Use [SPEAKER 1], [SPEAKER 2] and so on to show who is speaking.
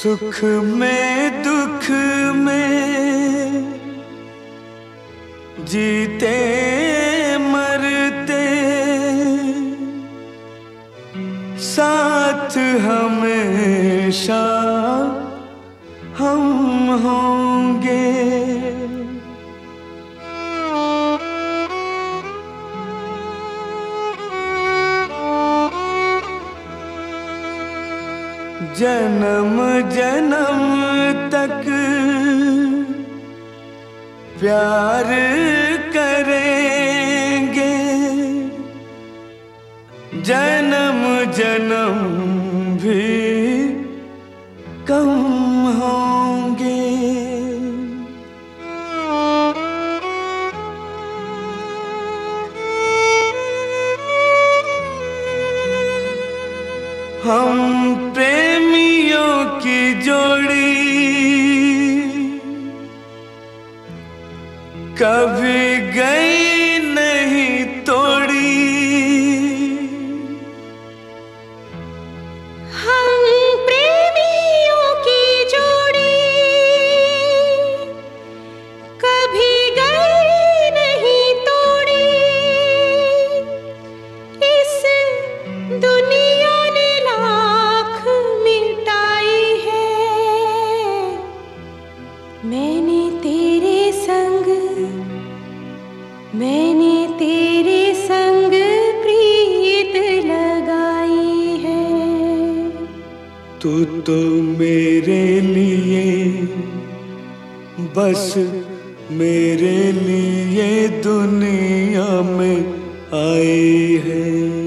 [SPEAKER 1] सुख में दुख में जीते मरते साथ हमेशा हम होंगे। जन्म जन्म तक प्यार करेंगे, जन्म जन्म भी कम होंगे। हम प्रेमियों की जोड़ी कभी गई नहीं तोड़ी।
[SPEAKER 2] हम प्रेमियों की जोड़ी कभी गई नहीं तोड़ी। इस दुनिया ने लाख मिटाई है, मैंने तेरे संग प्रीत लगाई है।
[SPEAKER 1] तू तो मेरे लिए बस मेरे लिए दुनिया में आई है।